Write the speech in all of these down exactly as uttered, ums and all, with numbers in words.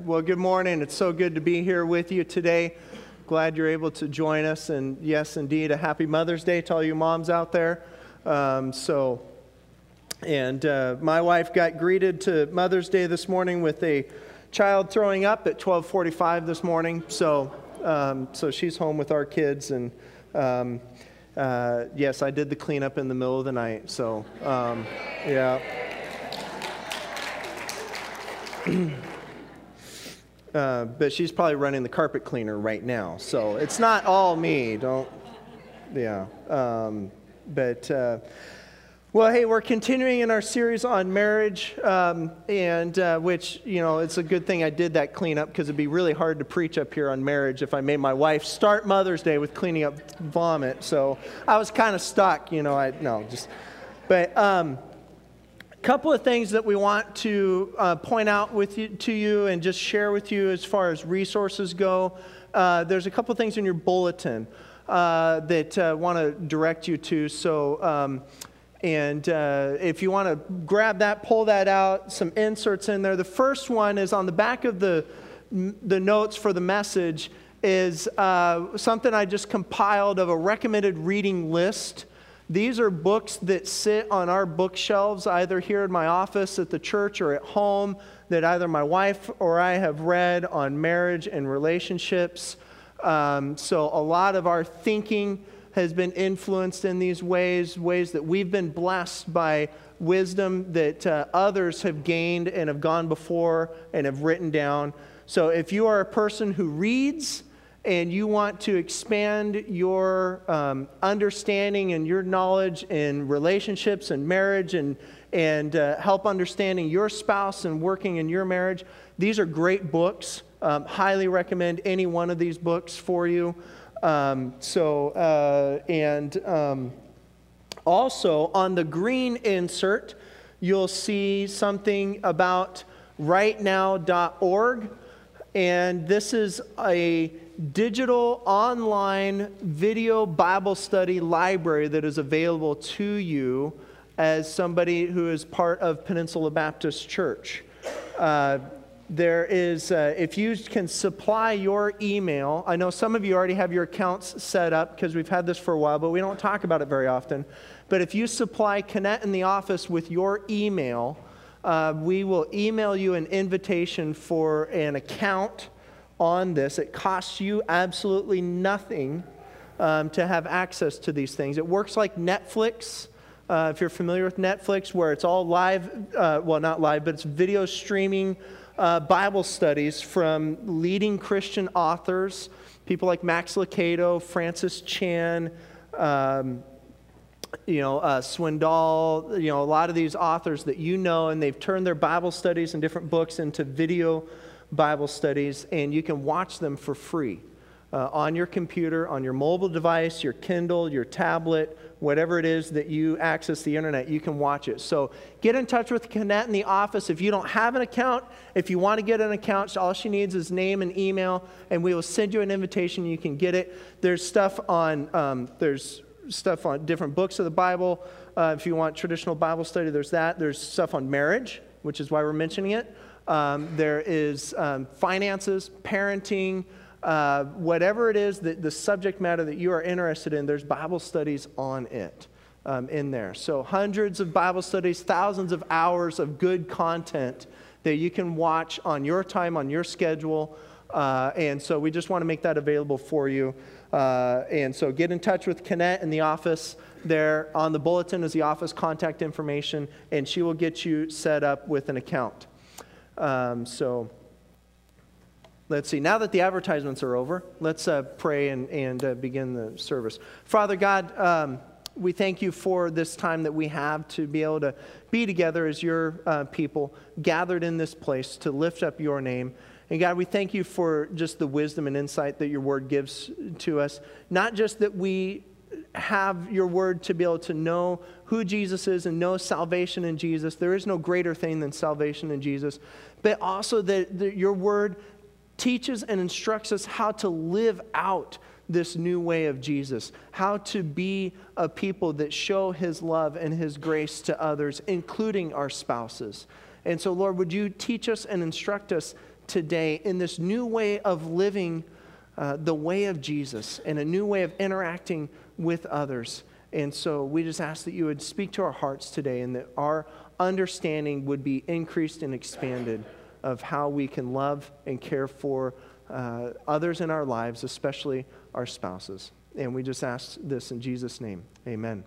Well, good morning. It's so good to be here with you today. Glad you're able to join us. And yes, indeed, a happy Mother's Day to all you moms out there. Um, so, and uh, my wife got greeted to Mother's Day this morning with a child throwing up at twelve forty-five this morning. So, um, so she's home with our kids. And um, uh, yes, I did the cleanup in the middle of the night. So, um, yeah. Uh, but she's probably running the carpet cleaner right now, so it's not all me. Don't, yeah. Um, but uh, well, hey, we're continuing in our series on marriage, um, and uh, which you know it's a good thing I did that cleanup because it'd be really hard to preach up here on marriage if I made my wife start Mother's Day with cleaning up vomit. So I was kind of stuck, you know. I no just, but. Um, Couple of things that we want to uh, point out with you, to you and just share with you as far as resources go. Uh, there's a couple of things in your bulletin uh, that I uh, want to direct you to. So, um, and uh, if you want to grab that, pull that out, some inserts in there. The first one is on the back of the, the notes for the message is uh, something I just compiled of a recommended reading list. These are books that sit on our bookshelves, either here in my office, at the church, or at home, that either my wife or I have read on marriage and relationships. Um, so a lot of our thinking has been influenced in these ways, ways that we've been blessed by wisdom that uh, others have gained and have gone before and have written down. So if you are a person who reads, and you want to expand your um, understanding and your knowledge in relationships and marriage and, and uh, help understanding your spouse and working in your marriage, these are great books. Um, highly recommend any one of these books for you. Um, so, uh, and um, also on the green insert, you'll see something about right now dot org. And this is a digital online video Bible study library that is available to you as somebody who is part of Peninsula Baptist Church. Uh, there is, uh, if you can supply your email, I know some of you already have your accounts set up because we've had this for a while, but we don't talk about it very often. But if you supply Connect in the office with your email, uh, we will email you an invitation for an account on this. It costs you absolutely nothing um, to have access to these things. It works like Netflix, uh, if you're familiar with Netflix, where it's all live, uh, well, not live, but it's video streaming uh, Bible studies from leading Christian authors, people like Max Lucado, Francis Chan, um, you know, uh, Swindoll, you know, a lot of these authors that you know, and they've turned their Bible studies and different books into video Bible studies, and you can watch them for free uh, on your computer, on your mobile device, your Kindle, your tablet, whatever it is that you access the internet, you can watch it. So get in touch with Connect in the office. If you don't have an account, if you want to get an account, all she needs is name and email, and we will send you an invitation. You can get it. There's stuff on, um, there's stuff on different books of the Bible. Uh, if you want traditional Bible study, there's that. There's stuff on marriage, which is why we're mentioning it. Um, there is um, finances, parenting, uh, whatever it is, that the subject matter that you are interested in, there's Bible studies on it um, in there. So hundreds of Bible studies, thousands of hours of good content that you can watch on your time, on your schedule. Uh, and so we just want to make that available for you. Uh, and so get in touch with Connect in the office. There on the bulletin is the office contact information, and she will get you set up with an account. Um, so let's see. Now that the advertisements are over, let's uh, pray and, and uh, begin the service. Father God, um, we thank you for this time that we have to be able to be together as your uh, people, gathered in this place to lift up your name. And God, we thank you for just the wisdom and insight that your word gives to us. Not just that we have your word to be able to know who Jesus is and know salvation in Jesus. There is no greater thing than salvation in Jesus. But also that, that your word teaches and instructs us how to live out this new way of Jesus, how to be a people that show his love and his grace to others, including our spouses. And so, Lord, would you teach us and instruct us today in this new way of living uh, the way of Jesus and a new way of interacting with others. And so we just ask that you would speak to our hearts today and that our understanding would be increased and expanded of how we can love and care for uh, others in our lives, especially our spouses. And we just ask this in Jesus' name. Amen.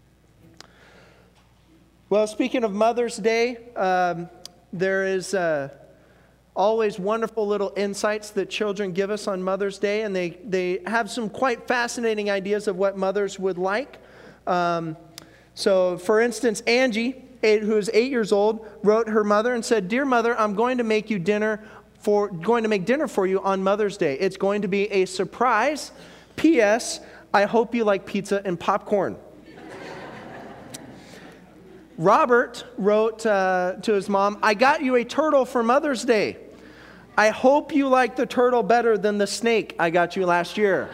Well, speaking of Mother's Day, um, there is uh, always wonderful little insights that children give us on Mother's Day, and they, they have some quite fascinating ideas of what mothers would like. Um, so, for instance, Angie, eight, who is eight years old, wrote her mother and said, "Dear Mother, I'm going to make you dinner for going to make dinner for you on Mother's Day. It's going to be a surprise. P S I hope you like pizza and popcorn." Robert wrote uh, to his mom, "I got you a turtle for Mother's Day. I hope you like the turtle better than the snake I got you last year."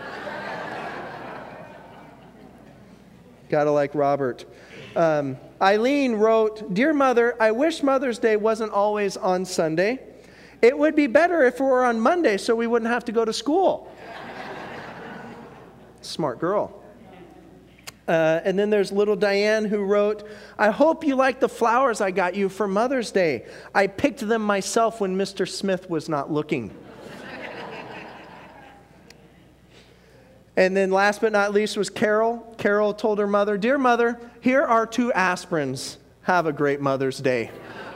Gotta like Robert. Um, Eileen wrote, "Dear Mother, I wish Mother's Day wasn't always on Sunday. It would be better if it were on Monday so we wouldn't have to go to school." Smart girl. Uh, and then there's little Diane who wrote, "I hope you like the flowers I got you for Mother's Day. I picked them myself when Mister Smith was not looking." And then last but not least was Carol. Carol told her mother, "Dear Mother, here are two aspirins. Have a great Mother's Day."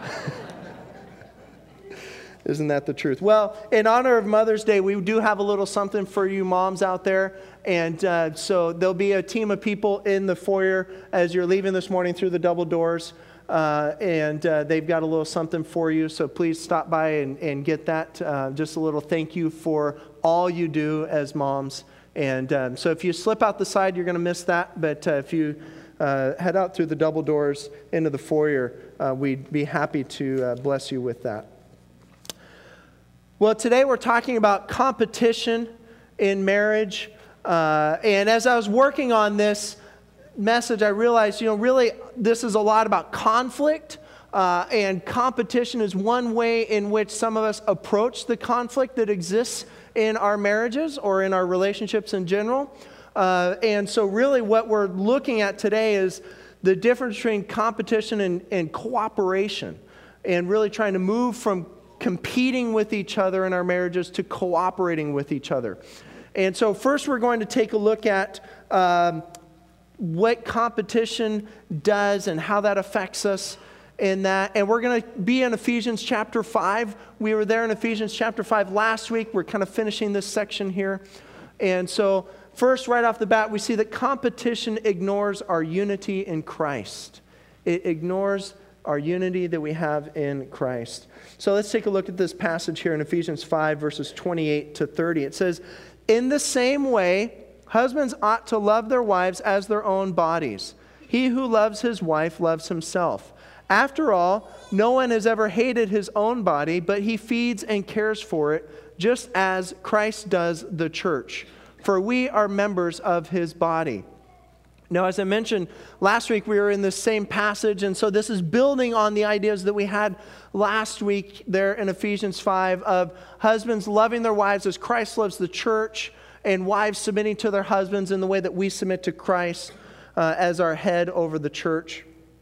Isn't that the truth? Well, in honor of Mother's Day, we do have a little something for you moms out there. And uh, so there'll be a team of people in the foyer as you're leaving this morning through the double doors. Uh, and uh, they've got a little something for you. So please stop by and, and get that. Uh, just a little thank you for all you do as moms. And um, so if you slip out the side, you're going to miss that. But uh, if you uh, head out through the double doors into the foyer, uh, we'd be happy to uh, bless you with that. Well, today we're talking about competition in marriage. Uh, and as I was working on this message, I realized, you know, really this is a lot about conflict. Uh, and competition is one way in which some of us approach the conflict that exists in our marriages or in our relationships in general. Uh, and so really what we're looking at today is the difference between competition and, and cooperation, and really trying to move from competing with each other in our marriages to cooperating with each other. And so first we're going to take a look at um, what competition does and how that affects us in that. And we're going to be in Ephesians chapter five. We were there in Ephesians chapter five last week. We're kind of finishing this section here. And so first, right off the bat, we see that competition ignores our unity in Christ. It ignores our unity that we have in Christ. So let's take a look at this passage here in Ephesians five, verses twenty-eight to thirty. It says, "In the same way, husbands ought to love their wives as their own bodies. He who loves his wife loves himself. After all, no one has ever hated his own body, but he feeds and cares for it, just as Christ does the church. For we are members of his body." Now, as I mentioned last week, we were in this same passage, and so this is building on the ideas that we had last week there in Ephesians five of husbands loving their wives as Christ loves the church, and wives submitting to their husbands in the way that we submit to Christ uh, as our head over the church.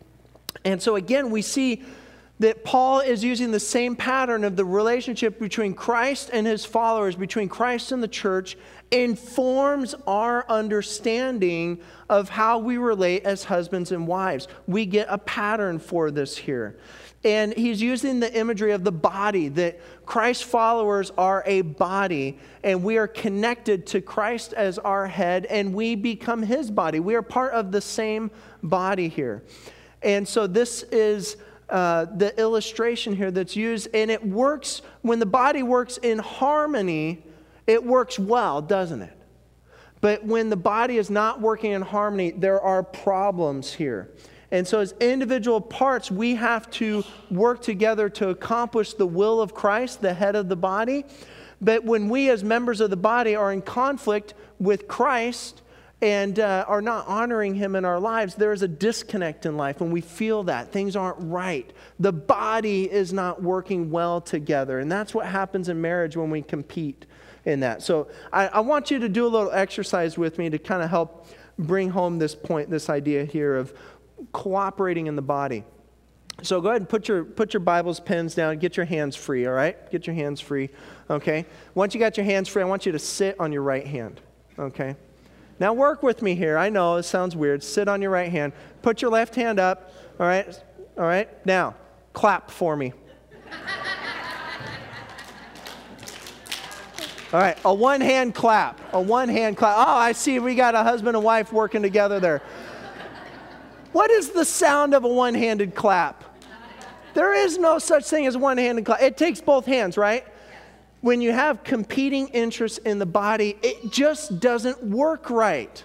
And so again, we see that Paul is using the same pattern of the relationship between Christ and his followers, between Christ and the church, informs our understanding of how we relate as husbands and wives. We get a pattern for this here. And he's using the imagery of the body, that Christ's followers are a body, and we are connected to Christ as our head, and we become his body. We are part of the same body here. And so this is uh, the illustration here that's used, and it works, when the body works in harmony, it works well, doesn't it? But when the body is not working in harmony, there are problems here. And so as individual parts, we have to work together to accomplish the will of Christ, the head of the body. But when we as members of the body are in conflict with Christ and uh, are not honoring him in our lives, there is a disconnect in life when we feel that. Things aren't right. The body is not working well together. And that's what happens in marriage when we compete in that. So I, I want you to do a little exercise with me to kind of help bring home this point, this idea here of cooperating in the body. So go ahead and put your put your Bibles, pens down. Get your hands free, all right? Get your hands free, okay? Once you got your hands free, I want you to sit on your right hand, okay? Now work with me here. I know it sounds weird. Sit on your right hand. Put your left hand up, all right? All right? Now, clap for me. All right, a one-hand clap. A one-hand clap. Oh, I see we got a husband and wife working together there. What is the sound of a one-handed clap? There is no such thing as a one-handed clap. It takes both hands, right? When you have competing interests in the body, it just doesn't work right.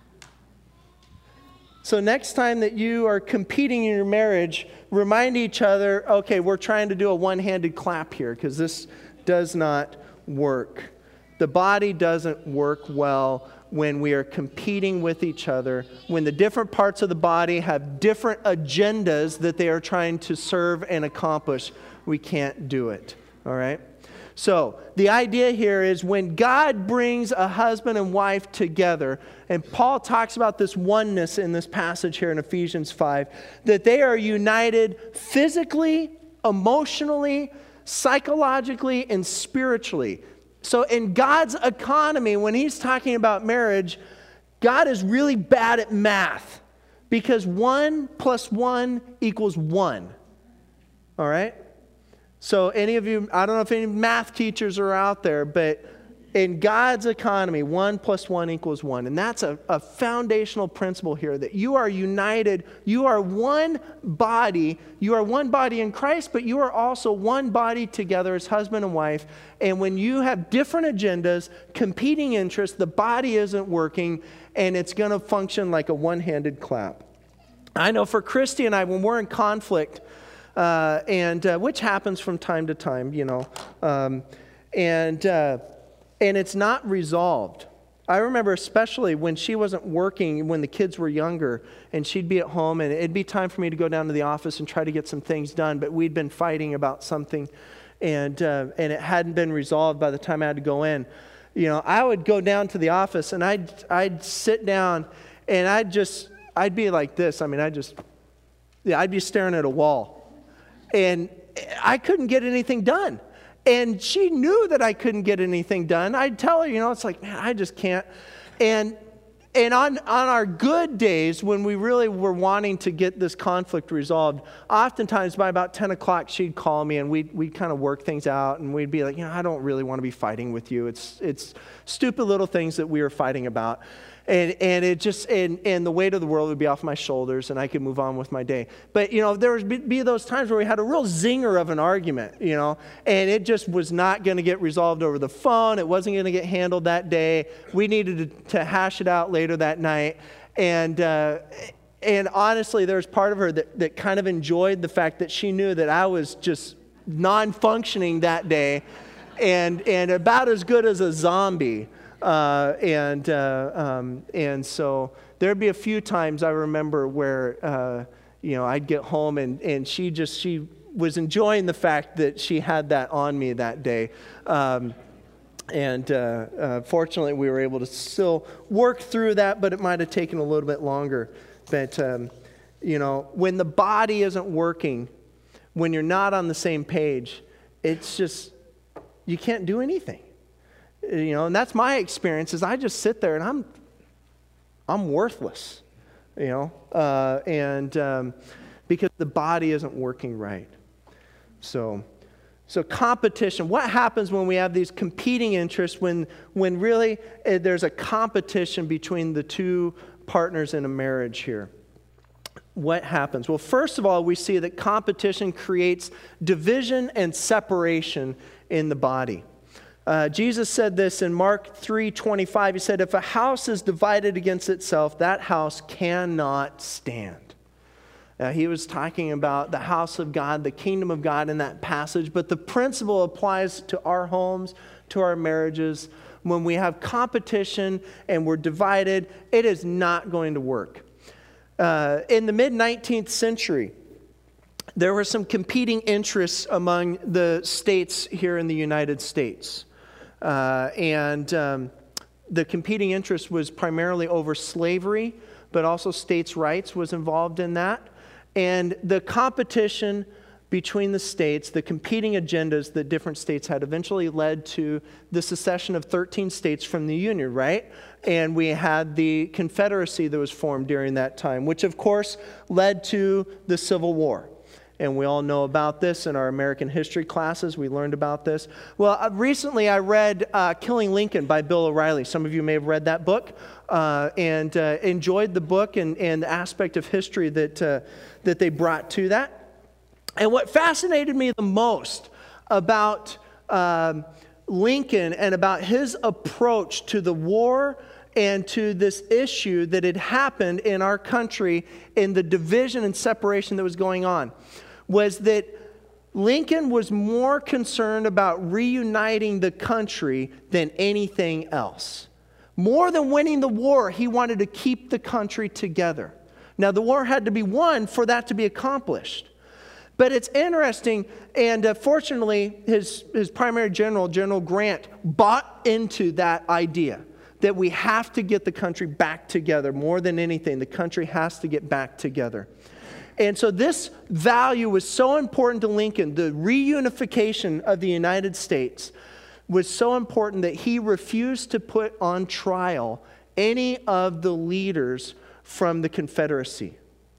So next time that you are competing in your marriage, remind each other, okay, we're trying to do a one-handed clap here because this does not work. The body doesn't work well when we are competing with each other, when the different parts of the body have different agendas that they are trying to serve and accomplish. We can't do it, all right? So the idea here is when God brings a husband and wife together, and Paul talks about this oneness in this passage here in Ephesians five, that they are united physically, emotionally, psychologically, and spiritually. So in God's economy, when he's talking about marriage, God is really bad at math because one plus one equals one. All right? So any of you, I don't know if any math teachers are out there, but in God's economy, one plus one equals one. And that's a, a foundational principle here, that you are united. You are one body. You are one body in Christ, but you are also one body together as husband and wife. And when you have different agendas, competing interests, the body isn't working, and it's going to function like a one-handed clap. I know for Christy and I, when we're in conflict, uh, and uh, which happens from time to time, you know, um, and... Uh, And it's not resolved. I remember especially when she wasn't working, when the kids were younger, and she'd be at home, and it'd be time for me to go down to the office and try to get some things done, but we'd been fighting about something, and uh, and it hadn't been resolved by the time I had to go in. You know, I would go down to the office, and I'd, I'd sit down, and I'd just, I'd be like this. I mean, I'd just, yeah, I'd be staring at a wall, and I couldn't get anything done. And she knew that I couldn't get anything done. I'd tell her, you know, it's like, man, I just can't. And and on, on our good days, when we really were wanting to get this conflict resolved, oftentimes by about ten o'clock, she'd call me and we'd, we'd kind of work things out. And we'd be like, you know, I don't really want to be fighting with you. It's it's stupid little things that we were fighting about. And and it just, and, and the weight of the world would be off my shoulders and I could move on with my day. But, you know, there would be those times where we had a real zinger of an argument, you know, and it just was not going to get resolved over the phone. It wasn't going to get handled that day. We needed to, to hash it out later that night. And, uh, and honestly, there was part of her that, that kind of enjoyed the fact that she knew that I was just non-functioning that day and, and about as good as a zombie. Uh, and uh, um, and so there'd be a few times I remember where uh, you know I'd get home and, and she just she was enjoying the fact that she had that on me that day, um, and uh, uh, fortunately we were able to still work through that, but it might have taken a little bit longer. But um, you know when the body isn't working, when you're not on the same page, it's just you can't do anything. You know, and that's my experience. Is I just sit there and I'm, I'm worthless. You know, uh, and um, because the body isn't working right. So, so competition. What happens when we have these competing interests? When, when really uh, there's a competition between the two partners in a marriage here. What happens? Well, first of all, we see that competition creates division and separation in the body. Uh, Jesus said this in Mark three twenty-five. He said, if a house is divided against itself, that house cannot stand. Uh, he was talking about the house of God, the kingdom of God in that passage. But the principle applies to our homes, to our marriages. When we have competition and we're divided, it is not going to work. Uh, in the mid-nineteenth century, there were some competing interests among the states here in the United States. Uh, and um, the competing interest was primarily over slavery, but also states' rights was involved in that. And the competition between the states, the competing agendas that different states had, eventually led to the secession of thirteen states from the Union, right? And we had the Confederacy that was formed during that time, which of course led to the Civil War. And we all know about this in our American history classes. We learned about this. Well, uh, recently I read uh, Killing Lincoln by Bill O'Reilly. Some of you may have read that book uh, and uh, enjoyed the book and, and the aspect of history that, uh, that they brought to that. And what fascinated me the most about um, Lincoln and about his approach to the war and to this issue that had happened in our country in the division and separation that was going on was that Lincoln was more concerned about reuniting the country than anything else. More than winning the war, he wanted to keep the country together. Now, the war had to be won for that to be accomplished. But it's interesting, and uh, fortunately, his, his primary general, General Grant, bought into that idea that we have to get the country back together. More than anything, the country has to get back together. And so this value was so important to Lincoln. The reunification of the United States was so important that he refused to put on trial any of the leaders from the Confederacy.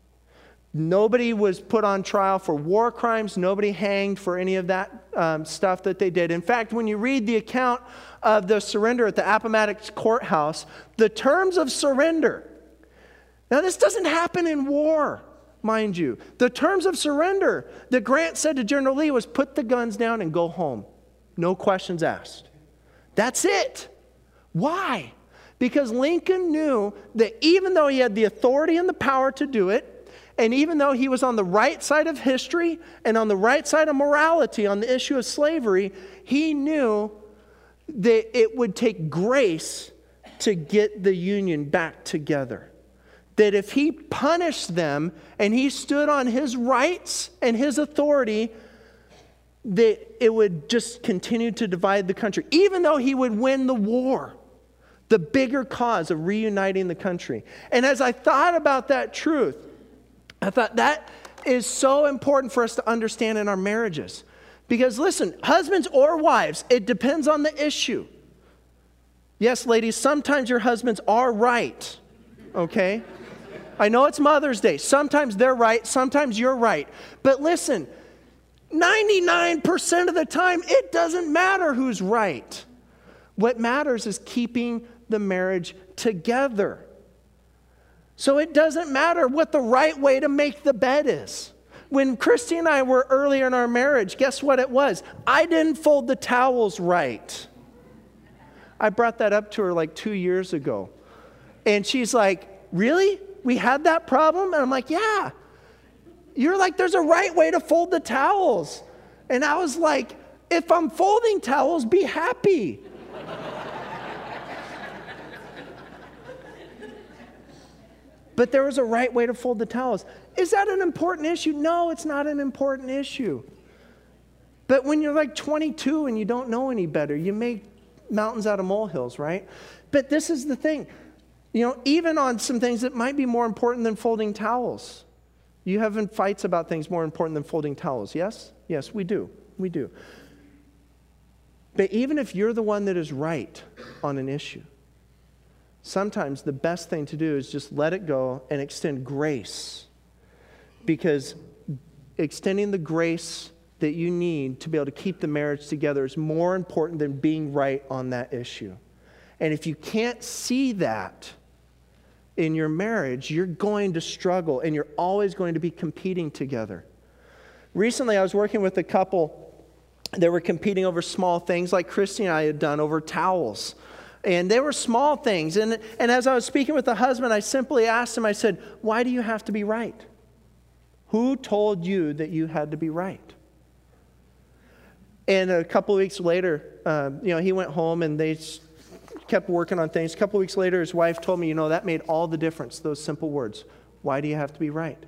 Nobody was put on trial for war crimes. Nobody hanged for any of that um, stuff that they did. In fact, when you read the account of the surrender at the Appomattox Courthouse, the terms of surrender. Now, this doesn't happen in war, mind you. The terms of surrender that Grant said to General Lee was put the guns down and go home. No questions asked. That's it. Why? Because Lincoln knew that even though he had the authority and the power to do it, and even though he was on the right side of history and on the right side of morality on the issue of slavery, he knew that it would take grace to get the Union back together. That if he punished them and he stood on his rights and his authority, that it would just continue to divide the country. Even though he would win the war, the bigger cause of reuniting the country. And as I thought about that truth, I thought that is so important for us to understand in our marriages. Because listen, husbands or wives, it depends on the issue. Yes, ladies, sometimes your husbands are right, okay? I know it's Mother's Day. Sometimes they're right, sometimes you're right. But listen, ninety-nine percent of the time, it doesn't matter who's right. What matters is keeping the marriage together. So it doesn't matter what the right way to make the bed is. When Christy and I were earlier in our marriage, guess what it was? I didn't fold the towels right. I brought that up to her like two years ago. And she's like, really? We had that problem? And I'm like, yeah. You're like, there's a right way to fold the towels. And I was like, if I'm folding towels, be happy. But there was a right way to fold the towels. Is that an important issue? No, it's not an important issue. But when you're like twenty-two and you don't know any better, you make mountains out of molehills, right? But this is the thing. You know, even on some things that might be more important than folding towels. You having fights about things more important than folding towels, yes? Yes, we do. We do. But even if you're the one that is right on an issue, sometimes the best thing to do is just let it go and extend grace. Because extending the grace that you need to be able to keep the marriage together is more important than being right on that issue. And if you can't see that in your marriage, you're going to struggle and you're always going to be competing together. Recently, I was working with a couple that were competing over small things like Christy and I had done over towels. And they were small things. And, and as I was speaking with the husband, I simply asked him, I said, why do you have to be right? Who told you that you had to be right? And a couple of weeks later, uh, you know, he went home and they kept working on things. A couple of weeks later, his wife told me, you know, that made all the difference, those simple words. Why do you have to be right?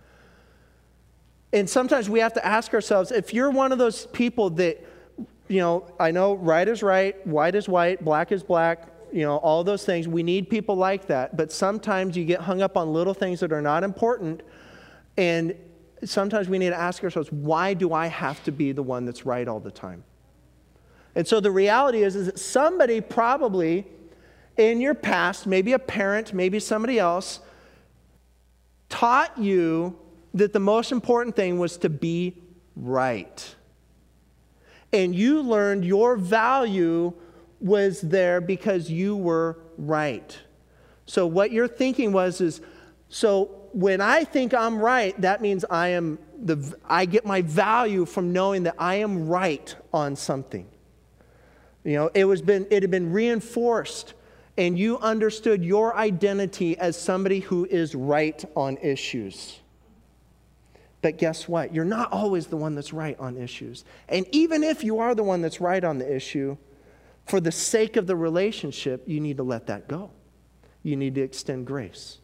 And sometimes we have to ask ourselves, if you're one of those people that, you know, I know right is right, white is white, black is black, you know, all those things. We need people like that. But sometimes you get hung up on little things that are not important. And sometimes we need to ask ourselves, why do I have to be the one that's right all the time? And so the reality is, is that somebody probably in your past, maybe a parent, maybe somebody else, taught you that the most important thing was to be right. And you learned your value was there because you were right. So what you're thinking was, is, so when I think I'm right, that means I am the I get my value from knowing that I am right on something. You know, it was been it had been reinforced, and you understood your identity as somebody who is right on issues. But guess what? You're not always the one that's right on issues. And even if you are the one that's right on the issue, for the sake of the relationship, you need to let that go. You need to extend grace.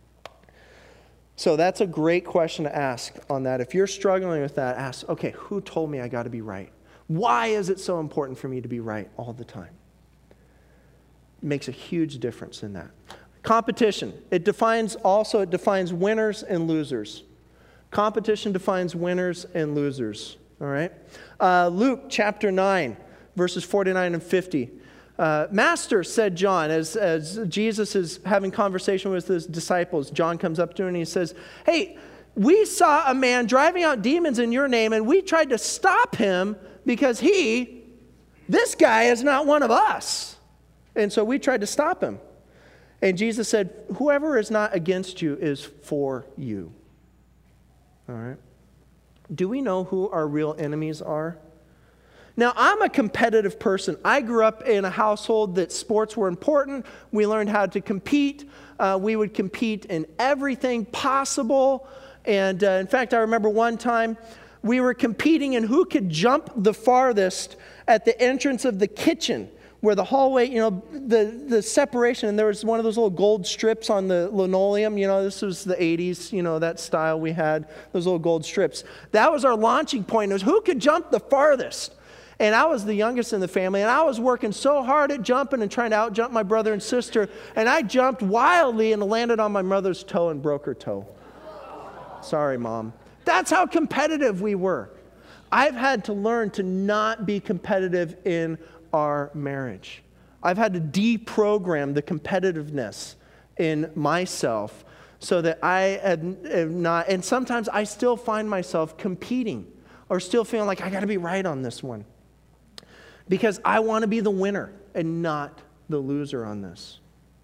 So that's a great question to ask on that. If you're struggling with that, ask, okay, who told me I got to be right? Why is it so important for me to be right all the time? It makes a huge difference in that. Competition. It defines also, it defines winners and losers. Competition defines winners and losers. All right? Uh, Luke chapter nine, verses forty-nine and fifty. Uh, Master, said John, as, as Jesus is having conversation with his disciples, John comes up to him and he says, hey, we saw a man driving out demons in your name, and we tried to stop him because he, this guy is not one of us. And so we tried to stop him. And Jesus said, whoever is not against you is for you. All right. Do we know who our real enemies are? Now, I'm a competitive person. I grew up in a household that sports were important. We learned how to compete. Uh, we would compete in everything possible. And uh, in fact, I remember one time we were competing in who could jump the farthest at the entrance of the kitchen, where the hallway, you know, the, the separation, and there was one of those little gold strips on the linoleum. You know, this was the eighties, you know, that style we had, those little gold strips. That was our launching point. It was who could jump the farthest. And I was the youngest in the family, and I was working so hard at jumping and trying to out-jump my brother and sister, and I jumped wildly and landed on my mother's toe and broke her toe. Sorry, Mom. That's how competitive we were. I've had to learn to not be competitive in our marriage. I've had to deprogram the competitiveness in myself so that I am not, and sometimes I still find myself competing or still feeling like I got to be right on this one. Because I want to be the winner and not the loser on this.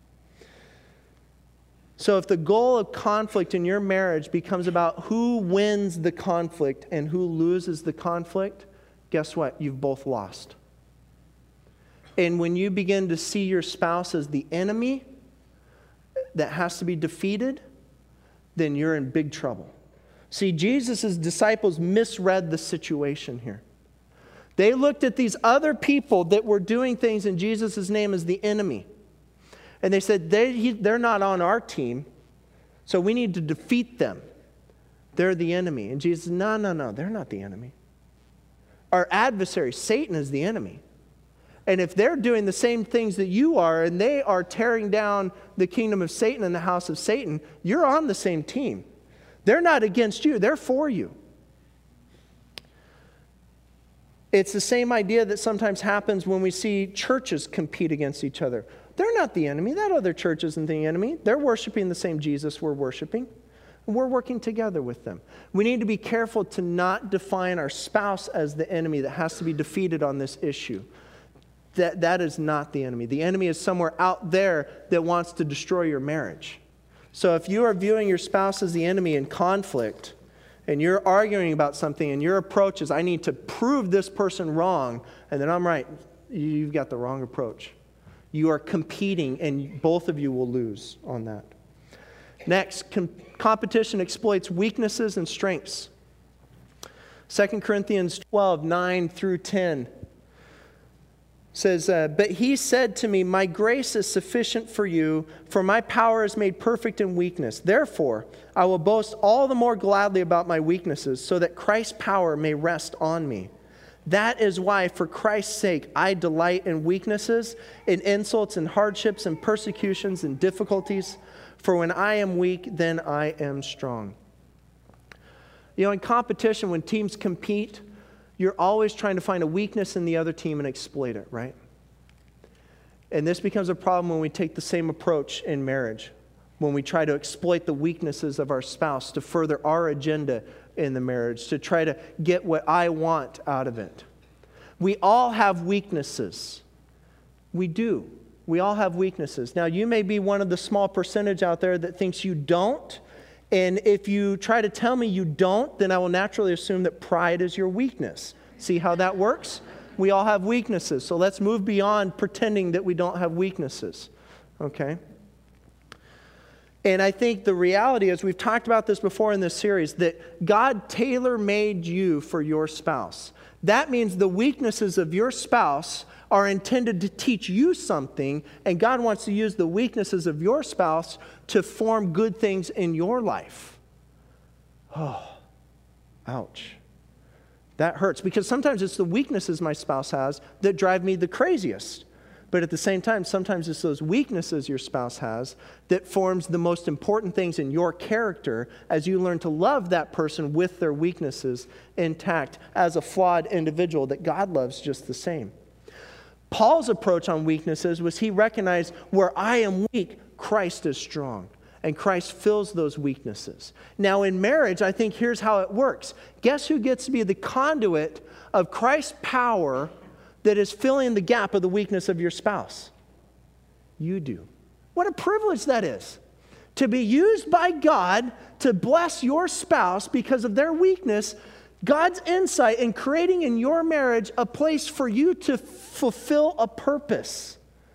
So if the goal of conflict in your marriage becomes about who wins the conflict and who loses the conflict, guess what? You've both lost. And when you begin to see your spouse as the enemy that has to be defeated, then you're in big trouble. See, Jesus' disciples misread the situation here. They looked at these other people that were doing things in Jesus' name as the enemy. And they said, they, he, they're not on our team, so we need to defeat them. They're the enemy. And Jesus said, no, no, no, they're not the enemy. Our adversary, Satan, is the enemy. And if they're doing the same things that you are, and they are tearing down the kingdom of Satan and the house of Satan, you're on the same team. They're not against you, they're for you. It's the same idea that sometimes happens when we see churches compete against each other. They're not the enemy. That other church isn't the enemy. They're worshiping the same Jesus we're worshiping. And we're working together with them. We need to be careful to not define our spouse as the enemy that has to be defeated on this issue. That, that is not the enemy. The enemy is somewhere out there that wants to destroy your marriage. So if you are viewing your spouse as the enemy in conflict, and you're arguing about something, and your approach is, I need to prove this person wrong, and then I'm right, you've got the wrong approach. You are competing, and both of you will lose on that. Next, com- competition exploits weaknesses and strengths. Second Corinthians twelve, nine through ten says, uh, but he said to me, my grace is sufficient for you, for my power is made perfect in weakness. Therefore, I will boast all the more gladly about my weaknesses, so that Christ's power may rest on me. That is why, for Christ's sake, I delight in weaknesses, in insults, and hardships, and persecutions, and difficulties. For when I am weak, then I am strong. You know, in competition, when teams compete, you're always trying to find a weakness in the other team and exploit it, right? And this becomes a problem when we take the same approach in marriage, when we try to exploit the weaknesses of our spouse to further our agenda in the marriage, to try to get what I want out of it. We all have weaknesses. We do. We all have weaknesses. Now, you may be one of the small percentage out there that thinks you don't. And if you try to tell me you don't, then I will naturally assume that pride is your weakness. See how that works? We all have weaknesses. So let's move beyond pretending that we don't have weaknesses. Okay? And I think the reality is, we've talked about this before in this series, that God tailor-made you for your spouse. That means the weaknesses of your spouse are intended to teach you something, and God wants to use the weaknesses of your spouse to form good things in your life. Oh, ouch. That hurts, because sometimes it's the weaknesses my spouse has that drive me the craziest. But at the same time, sometimes it's those weaknesses your spouse has that forms the most important things in your character as you learn to love that person with their weaknesses intact as a flawed individual that God loves just the same. Paul's approach on weaknesses was he recognized, where I am weak, Christ is strong. And Christ fills those weaknesses. Now in marriage, I think here's how it works. Guess who gets to be the conduit of Christ's power that is filling the gap of the weakness of your spouse? You do. What a privilege that is. To be used by God to bless your spouse because of their weakness. God's insight in creating in your marriage a place for you to fulfill a purpose.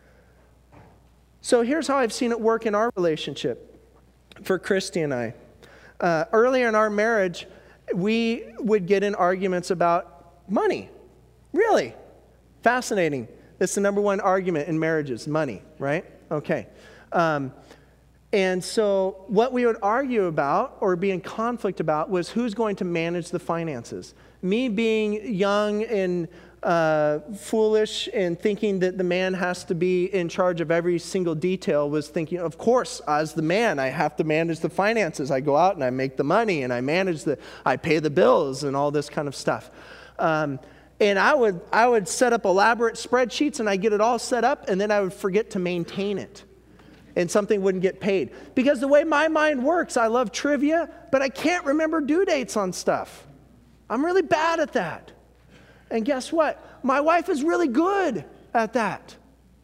So here's how I've seen it work in our relationship for Christy and I. Uh, earlier in our marriage, we would get in arguments about money. Really? Fascinating. It's the number one argument in marriages, money, right? Okay. Um, And so what we would argue about or be in conflict about was who's going to manage the finances. Me being young and uh, foolish and thinking that the man has to be in charge of every single detail was thinking, of course, as the man, I have to manage the finances. I go out and I make the money and I manage the, I pay the bills and all this kind of stuff. Um, and I would, I would set up elaborate spreadsheets and I get it all set up and then I would forget to maintain it. And something wouldn't get paid. Because the way my mind works, I love trivia, but I can't remember due dates on stuff. I'm really bad at that. And guess what? My wife is really good at that.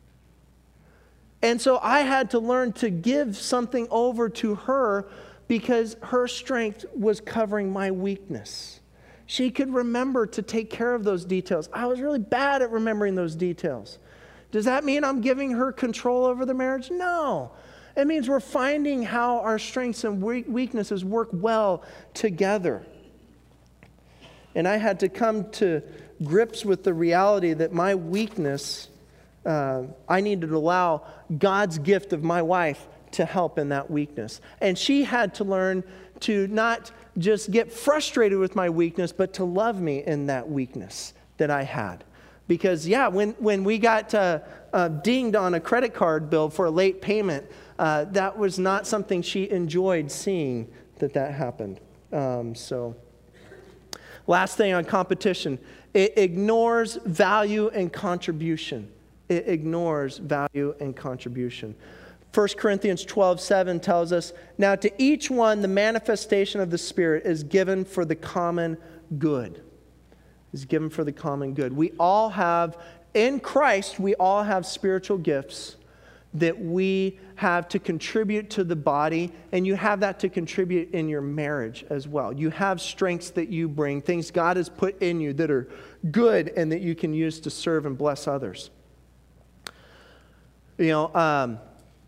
And so I had to learn to give something over to her because her strength was covering my weakness. She could remember to take care of those details. I was really bad at remembering those details. Does that mean I'm giving her control over the marriage? No. It means we're finding how our strengths and weaknesses work well together. And I had to come to grips with the reality that my weakness, uh, I needed to allow God's gift of my wife to help in that weakness. And she had to learn to not just get frustrated with my weakness, but to love me in that weakness that I had. Because, yeah, when, when we got uh, uh, dinged on a credit card bill for a late payment, uh, that was not something she enjoyed seeing that that happened. Um, so, last thing on competition, it ignores value and contribution. It ignores value and contribution. First Corinthians twelve seven tells us, now to each one the manifestation of the Spirit is given for the common good. Is given for the common good. We all have, in Christ, we all have spiritual gifts that we have to contribute to the body, and you have that to contribute in your marriage as well. You have strengths that you bring, things God has put in you that are good and that you can use to serve and bless others. You know, um,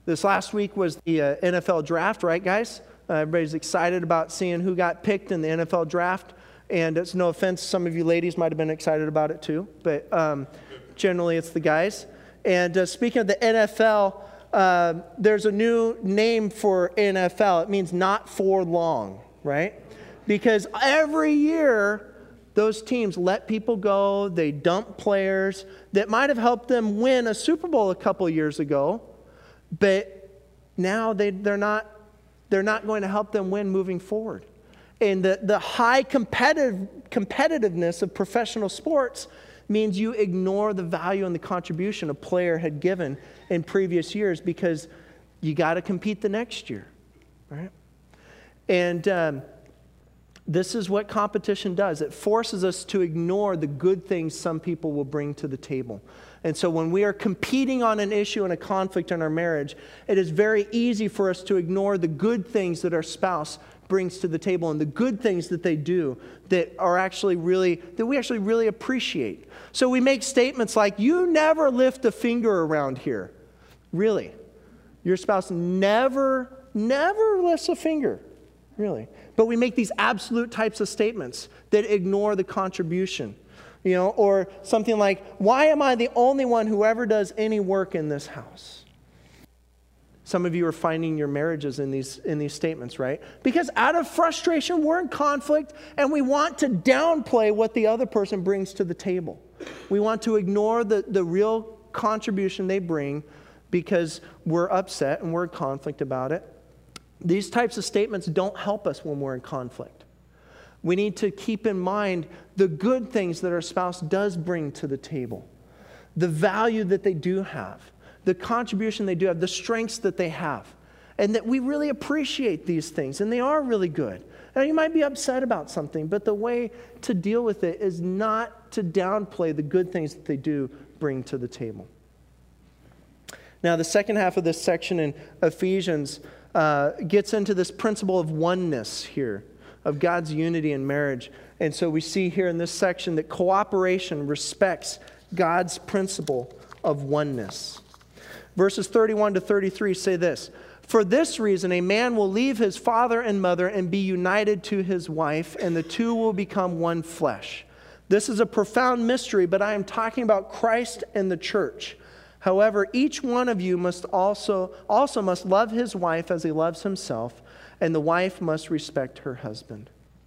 This last week was the uh, N F L draft, right, guys? Uh, everybody's excited about seeing who got picked in the N F L draft. And it's no offense, some of you ladies might have been excited about it too. But um, generally, it's the guys. And uh, speaking of the N F L, uh, there's a new name for N F L. It means not for long, right? Because every year, those teams let people go. They dump players that might have helped them win a Super Bowl a couple years ago. But now they, they're not, they're not going to help them win moving forward. And the, the high competitive, competitiveness of professional sports means you ignore the value and the contribution a player had given in previous years because you got to compete the next year, right? And um, this is what competition does. It forces us to ignore the good things some people will bring to the table. And so when we are competing on an issue and a conflict in our marriage, it is very easy for us to ignore the good things that our spouse brings to the table and the good things that they do that are actually really, that we actually really appreciate. So we make statements like, you never lift a finger around here. Really? Your spouse never, never lifts a finger. Really? But we make these absolute types of statements that ignore the contribution. You know, or something like, why am I the only one who ever does any work in this house? Some of you are finding your marriages in these, in these statements, right? Because out of frustration, we're in conflict, and we want to downplay what the other person brings to the table. We want to ignore the, the real contribution they bring because we're upset and we're in conflict about it. These types of statements don't help us when we're in conflict. We need to keep in mind the good things that our spouse does bring to the table, the value that they do have, the contribution they do have, the strengths that they have, and that we really appreciate these things, and they are really good. Now, you might be upset about something, but the way to deal with it is not to downplay the good things that they do bring to the table. Now, the second half of this section in Ephesians uh, gets into this principle of oneness here, of God's unity in marriage. And so we see here in this section that cooperation respects God's principle of oneness. Verses thirty-one to thirty-three say this, for this reason a man will leave his father and mother and be united to his wife, and the two will become one flesh. This is a profound mystery, but I am talking about Christ and the church. However, each one of you must also, also must love his wife as he loves himself, and the wife must respect her husband.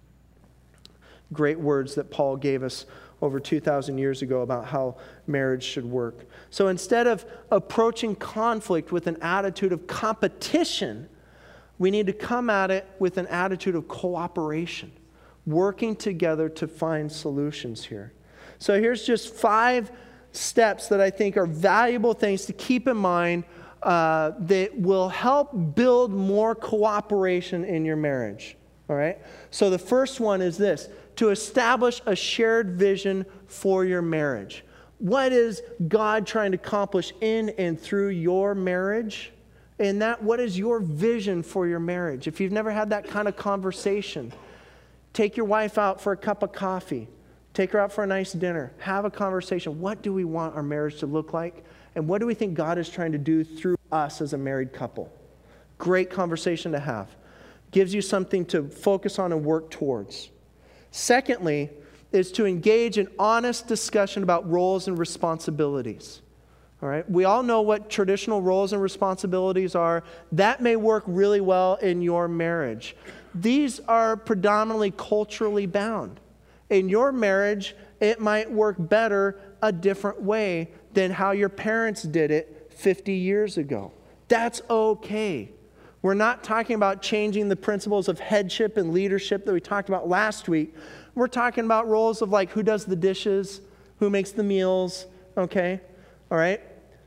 Great words that Paul gave us over two thousand years ago about how marriage should work. So instead of approaching conflict with an attitude of competition, we need to come at it with an attitude of cooperation, working together to find solutions here. So here's just five steps that I think are valuable things to keep in mind Uh, that will help build more cooperation in your marriage. All right? So the first one is this, to establish a shared vision for your marriage. What is God trying to accomplish in and through your marriage? And that, what is your vision for your marriage? If you've never had that kind of conversation, take your wife out for a cup of coffee. Take her out for a nice dinner. Have a conversation. What do we want our marriage to look like? And what do we think God is trying to do through us as a married couple? Great conversation to have. Gives you something to focus on and work towards. Secondly, is to engage in honest discussion about roles and responsibilities. All right? We all know what traditional roles and responsibilities are. That may work really well in your marriage. These are predominantly culturally bound. In your marriage, it might work better a different way than how your parents did it fifty years ago. That's okay. We're not talking about changing the principles of headship and leadership that we talked about last week. We're talking about roles of like who does the dishes, who makes the meals, okay? All right?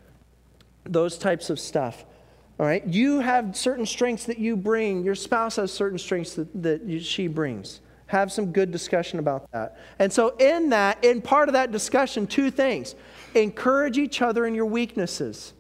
Those types of stuff. All right? You have certain strengths that you bring. Your spouse has certain strengths that, that you, she brings. Have some good discussion about that. And so in that, in part of that discussion, two things. Encourage each other in your weaknesses.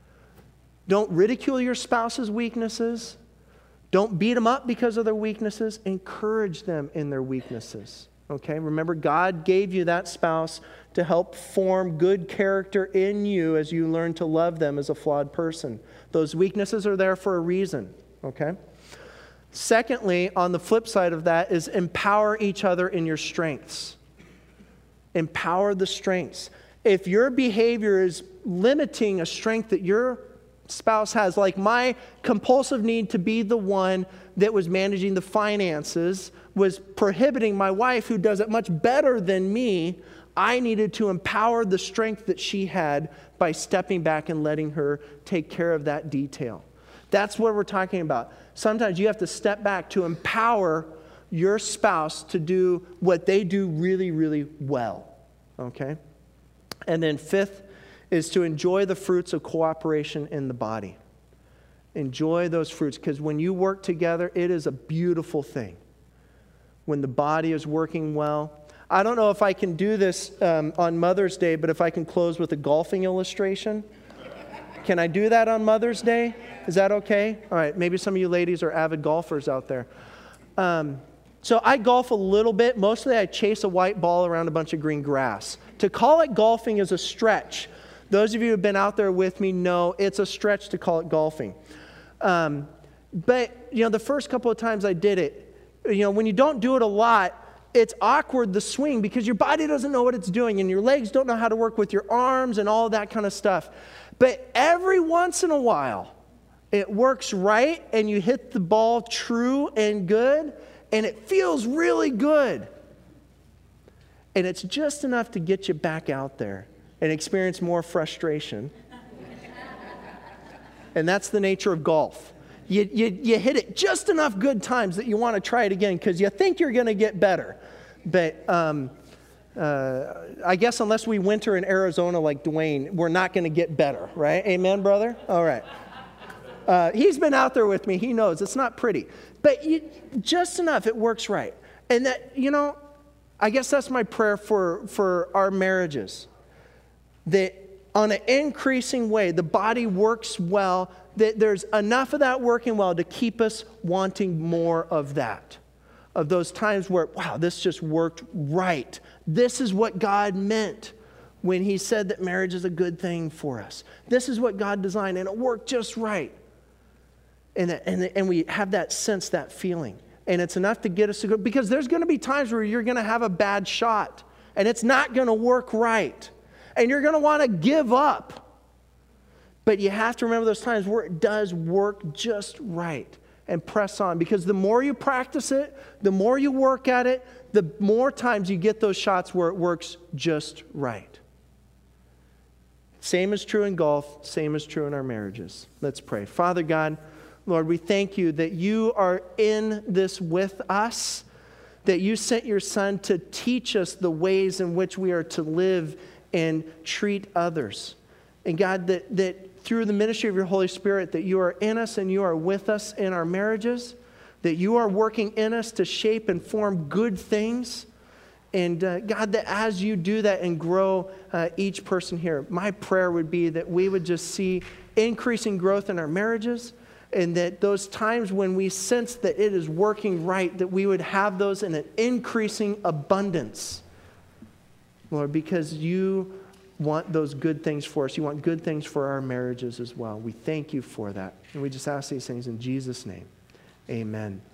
Don't ridicule your spouse's weaknesses. Don't beat them up because of their weaknesses. Encourage them in their weaknesses. Okay, remember, God gave you that spouse to help form good character in you as you learn to love them as a flawed person. Those weaknesses are there for a reason. Okay? Secondly, on the flip side of that is empower each other in your strengths. Empower the strengths. If your behavior is limiting a strength that your spouse has, like my compulsive need to be the one that was managing the finances was prohibiting my wife, who does it much better than me, I needed to empower the strength that she had by stepping back and letting her take care of that detail. That's what we're talking about. Sometimes you have to step back to empower your spouse to do what they do really, really well. Okay? And then fifth is to enjoy the fruits of cooperation in the body. Enjoy those fruits, because when you work together, it is a beautiful thing. When the body is working well. I don't know if I can do this um, on Mother's Day, but if I can close with a golfing illustration. Can I do that on Mother's Day? Is that okay? All right, maybe some of you ladies are avid golfers out there. Um, so I golf a little bit. Mostly I chase a white ball around a bunch of green grass. To call it golfing is a stretch. Those of you who have been out there with me know it's a stretch to call it golfing. Um, but, you know, the first couple of times I did it, you know, when you don't do it a lot, it's awkward, the swing, because your body doesn't know what it's doing and your legs don't know how to work with your arms and all that kind of stuff. But every once in a while, it works right and you hit the ball true and good and it feels really good. And it's just enough to get you back out there and experience more frustration. And that's the nature of golf. You, you, you hit it just enough good times that you want to try it again because you think you're going to get better. But um, uh, I guess unless we winter in Arizona like Dwayne, we're not going to get better, right? Amen, brother? All right. Uh, he's been out there with me. He knows it's not pretty. But you, just enough, it works right. And that, you know, I guess that's my prayer for, for our marriages. That on an increasing way, the body works well, that there's enough of that working well to keep us wanting more of that. Of those times where, wow, this just worked right. This is what God meant when he said that marriage is a good thing for us. This is what God designed, and it worked just right. And, that, and, and we have that sense, that feeling. And it's enough to get us to go, because there's going to be times where you're going to have a bad shot, and it's not going to work right. And you're going to want to give up. But you have to remember those times where it does work just right and press on. Because the more you practice it, the more you work at it, the more times you get those shots where it works just right. Same is true in golf, same is true in our marriages. Let's pray. Father God, Lord, we thank you that you are in this with us, that you sent your Son to teach us the ways in which we are to live and treat others. And God, that, that through the ministry of your Holy Spirit, that you are in us and you are with us in our marriages, that you are working in us to shape and form good things. And uh, God, that as you do that and grow uh, each person here, my prayer would be that we would just see increasing growth in our marriages, and that those times when we sense that it is working right, that we would have those in an increasing abundance. Lord, because you want those good things for us. You want good things for our marriages as well. We thank you for that. And we just ask these things in Jesus' name. Amen.